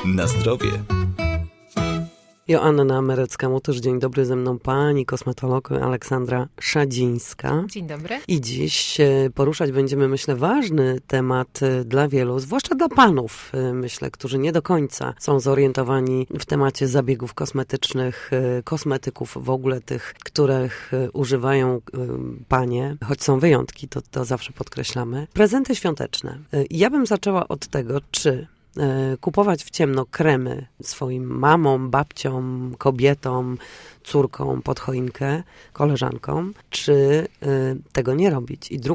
Na zdrowie. Joanna Merecka-Motysz, dzień dobry, ze mną pani kosmetolog Aleksandra Szadzińska. Dzień dobry. I dziś poruszać będziemy, myślę, ważny temat dla wielu, zwłaszcza dla panów, myślę, którzy nie do końca są zorientowani w temacie zabiegów kosmetycznych, kosmetyków w ogóle tych, których używają panie, choć są wyjątki, to zawsze podkreślamy. Prezenty świąteczne. Ja bym zaczęła od tego, czy kupować w ciemno kremy swoim mamom, babciom, kobietom, córkom pod choinkę, koleżankom, czy tego nie robić? I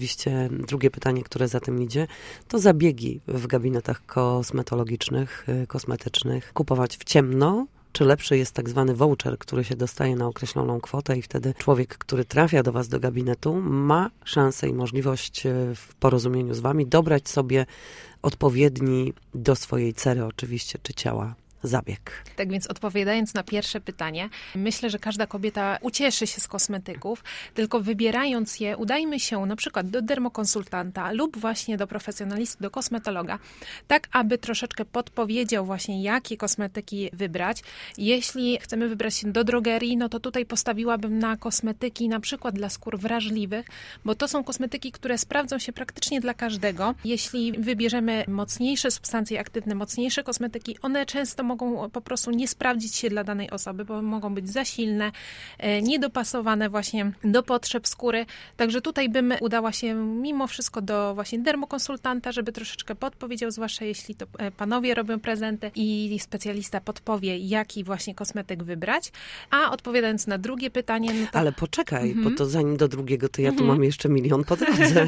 drugie pytanie, które za tym idzie, to zabiegi w gabinetach kosmetologicznych, kosmetycznych. Kupować w ciemno, czy lepszy jest tak zwany voucher, który się dostaje na określoną kwotę i wtedy człowiek, który trafia do was do gabinetu, ma szansę i możliwość w porozumieniu z wami dobrać sobie odpowiedni do swojej cery oczywiście, czy ciała zabieg. Tak więc odpowiadając na pierwsze pytanie, myślę, że każda kobieta ucieszy się z kosmetyków, tylko wybierając je, udajmy się na przykład do dermokonsultanta lub właśnie do profesjonalisty, do kosmetologa, tak aby troszeczkę podpowiedział właśnie, jakie kosmetyki wybrać. Jeśli chcemy wybrać się do drogerii, no to tutaj postawiłabym na kosmetyki na przykład dla skór wrażliwych, bo to są kosmetyki, które sprawdzą się praktycznie dla każdego. Jeśli wybierzemy mocniejsze substancje aktywne, mocniejsze kosmetyki, one często mogą po prostu nie sprawdzić się dla danej osoby, bo mogą być za silne, niedopasowane właśnie do potrzeb skóry. Także tutaj bym udała się mimo wszystko do właśnie dermokonsultanta, żeby troszeczkę podpowiedział, zwłaszcza jeśli to panowie robią prezenty i specjalista podpowie, jaki właśnie kosmetyk wybrać. A odpowiadając na drugie pytanie... No to... Ale poczekaj, bo to zanim do drugiego, to ja tu mam jeszcze milion po drodze.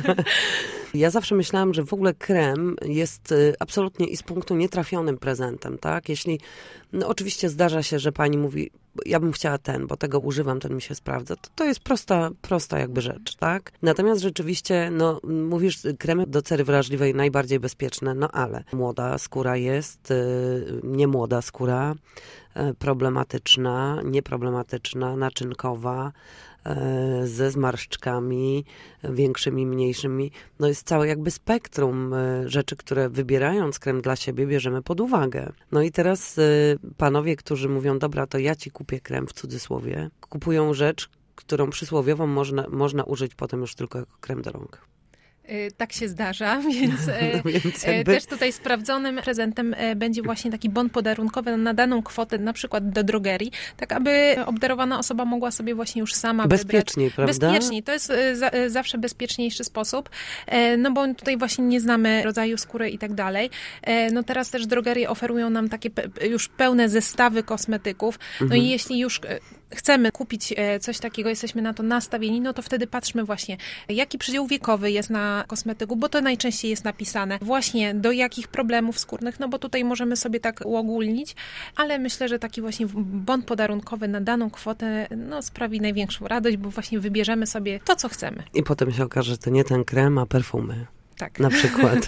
Ja zawsze myślałam, że w ogóle krem jest absolutnie i z punktu nietrafionym prezentem, tak? Jeśli, no oczywiście zdarza się, że pani mówi, ja bym chciała ten, bo tego używam, ten mi się sprawdza, to jest prosta jakby rzecz, tak? Natomiast rzeczywiście, no mówisz, kremy do cery wrażliwej najbardziej bezpieczne, no ale młoda skóra jest, niemłoda skóra, problematyczna, nieproblematyczna, naczynkowa, ze zmarszczkami większymi, mniejszymi. No jest całe jakby spektrum rzeczy, które wybierając krem dla siebie bierzemy pod uwagę. No i teraz panowie, którzy mówią, dobra, to ja ci kupię krem w cudzysłowie, kupują rzecz, którą przysłowiowo można użyć potem już tylko jako krem do rąk. Tak się zdarza, więc też tutaj sprawdzonym prezentem będzie właśnie taki bon podarunkowy na daną kwotę, na przykład do drogerii, tak aby obdarowana osoba mogła sobie właśnie już sama bezpieczniej, wybrać. Prawda? Bezpieczniej, to jest zawsze bezpieczniejszy sposób, no bo tutaj właśnie nie znamy rodzaju skóry i tak dalej. No teraz też drogerie oferują nam takie już pełne zestawy kosmetyków, no i jeśli już chcemy kupić coś takiego, jesteśmy na to nastawieni, no to wtedy patrzmy właśnie, jaki przedział wiekowy jest na kosmetyku, bo to najczęściej jest napisane właśnie do jakich problemów skórnych, no bo tutaj możemy sobie tak uogólnić, ale myślę, że taki właśnie bon podarunkowy na daną kwotę, no sprawi największą radość, bo właśnie wybierzemy sobie to, co chcemy. I potem się okaże, że to nie ten krem, a perfumy. Tak. Na przykład.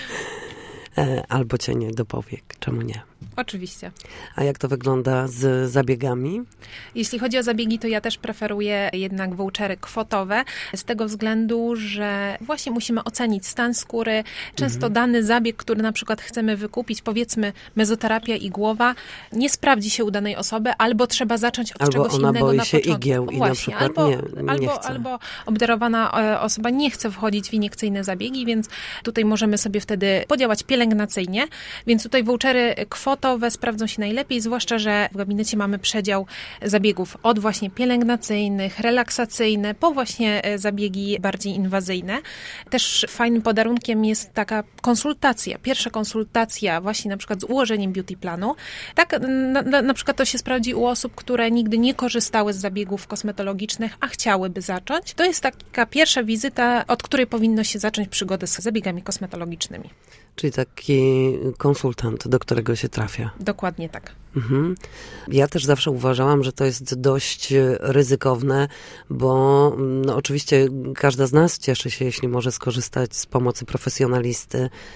Albo cienie do powiek. Czemu nie? Oczywiście. A jak to wygląda z zabiegami? Jeśli chodzi o zabiegi, to ja też preferuję jednak vouchery kwotowe, z tego względu, że właśnie musimy ocenić stan skóry. Często dany zabieg, który na przykład chcemy wykupić, powiedzmy mezoterapia igłowa, nie sprawdzi się u danej osoby, albo trzeba zacząć od czegoś innego na początku. Albo ona boi się igieł i właśnie, na przykład nie chce. Albo obdarowana osoba nie chce wchodzić w iniekcyjne zabiegi, więc tutaj możemy sobie wtedy podziałać pielęgnacyjnie, więc tutaj vouchery kwotowe sprawdzą się najlepiej, zwłaszcza, że w gabinecie mamy przedział zabiegów od właśnie pielęgnacyjnych, relaksacyjne, po właśnie zabiegi bardziej inwazyjne. Też fajnym podarunkiem jest taka konsultacja, pierwsza konsultacja właśnie na przykład z ułożeniem beauty planu. Tak na przykład to się sprawdzi u osób, które nigdy nie korzystały z zabiegów kosmetologicznych, a chciałyby zacząć. To jest taka pierwsza wizyta, od której powinno się zacząć przygodę z zabiegami kosmetologicznymi. Czyli taki konsultant, do którego się trafia. Dokładnie tak. Mhm. Ja też zawsze uważałam, że to jest dość ryzykowne, bo no, oczywiście każda z nas cieszy się, jeśli może skorzystać z pomocy profesjonalisty,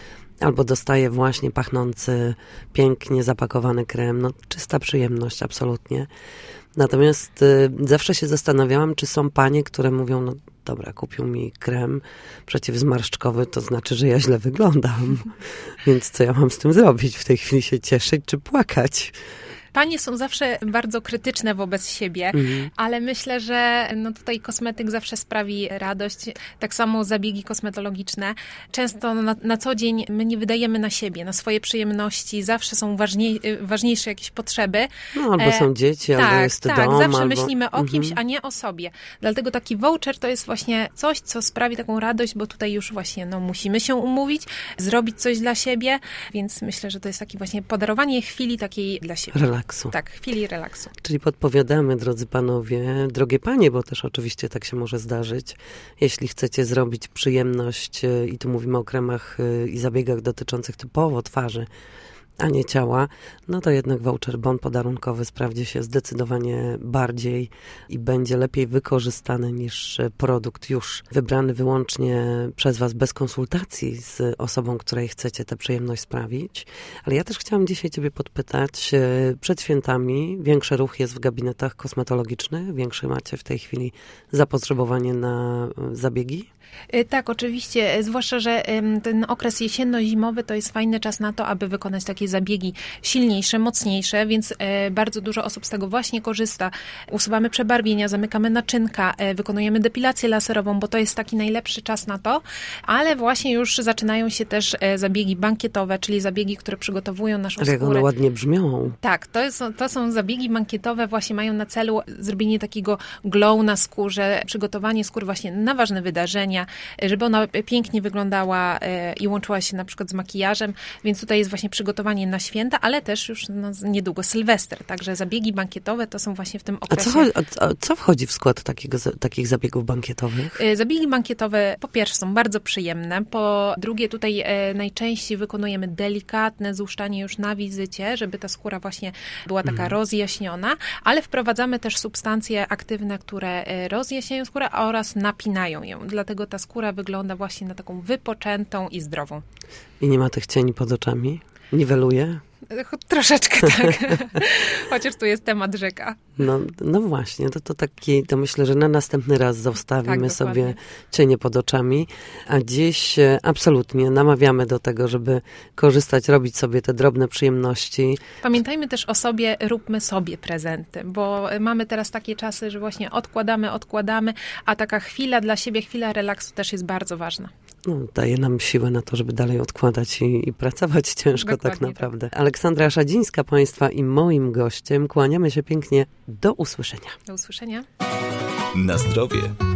albo dostaje właśnie pachnący, pięknie zapakowany krem. No, czysta przyjemność, absolutnie. Natomiast zawsze się zastanawiałam, czy są panie, które mówią, no dobra, kupił mi krem przeciwzmarszczkowy, to znaczy, że ja źle wyglądam. Więc co ja mam z tym zrobić? W tej chwili się cieszyć czy płakać? Panie są zawsze bardzo krytyczne wobec siebie, ale myślę, że no tutaj kosmetyk zawsze sprawi radość. Tak samo zabiegi kosmetologiczne. Często na co dzień my nie wydajemy na siebie, na swoje przyjemności. Zawsze są ważniejsze jakieś potrzeby. No, albo są dzieci, albo jest dom. Tak, zawsze albo... myślimy o kimś, a nie o sobie. Dlatego taki voucher to jest właśnie coś, co sprawi taką radość, bo tutaj już właśnie musimy się umówić, zrobić coś dla siebie, więc myślę, że to jest takie właśnie podarowanie chwili takiej dla siebie. Relaksu. Tak, chwili relaksu. Czyli podpowiadamy, drodzy panowie, drogie panie, bo też oczywiście tak się może zdarzyć, jeśli chcecie zrobić przyjemność, i tu mówimy o kremach i zabiegach dotyczących typowo twarzy, a nie ciała, no to jednak voucher bon podarunkowy sprawdzi się zdecydowanie bardziej i będzie lepiej wykorzystany niż produkt już wybrany wyłącznie przez was bez konsultacji z osobą, której chcecie tę przyjemność sprawić. Ale ja też chciałam dzisiaj ciebie podpytać, przed świętami większy ruch jest w gabinetach kosmetologicznych? Większe macie w tej chwili zapotrzebowanie na zabiegi? Tak, oczywiście, zwłaszcza, że ten okres jesienno-zimowy to jest fajny czas na to, aby wykonać takie zabiegi silniejsze, mocniejsze, więc bardzo dużo osób z tego właśnie korzysta. Usuwamy przebarwienia, zamykamy naczynka, wykonujemy depilację laserową, bo to jest taki najlepszy czas na to, ale właśnie już zaczynają się też zabiegi bankietowe, czyli zabiegi, które przygotowują naszą skórę. Jak one ładnie brzmią. Tak, to są zabiegi bankietowe, właśnie mają na celu zrobienie takiego glow na skórze, przygotowanie skóry właśnie na ważne wydarzenia, żeby ona pięknie wyglądała i łączyła się na przykład z makijażem, więc tutaj jest właśnie przygotowanie na święta, ale też już niedługo Sylwester, także zabiegi bankietowe to są właśnie w tym okresie. A co wchodzi w skład takich zabiegów bankietowych? Zabiegi bankietowe po pierwsze są bardzo przyjemne, po drugie tutaj najczęściej wykonujemy delikatne złuszczanie już na wizycie, żeby ta skóra właśnie była taka rozjaśniona, ale wprowadzamy też substancje aktywne, które rozjaśniają skórę oraz napinają ją, dlatego ta skóra wygląda właśnie na taką wypoczętą i zdrową. I nie ma tych cieni pod oczami? Niweluje? Troszeczkę tak. Chociaż tu jest temat rzeka. No właśnie, to myślę, że na następny raz zostawimy sobie cienie pod oczami, a dziś absolutnie namawiamy do tego, żeby korzystać, robić sobie te drobne przyjemności. Pamiętajmy też o sobie, róbmy sobie prezenty, bo mamy teraz takie czasy, że właśnie odkładamy, a taka chwila dla siebie, chwila relaksu też jest bardzo ważna. Daje nam siłę na to, żeby dalej odkładać i pracować ciężko. Dokładnie tak naprawdę. Tak. Aleksandra Szadzińska Państwa i moim gościem. Kłaniamy się pięknie. Do usłyszenia. Do usłyszenia. Na zdrowie.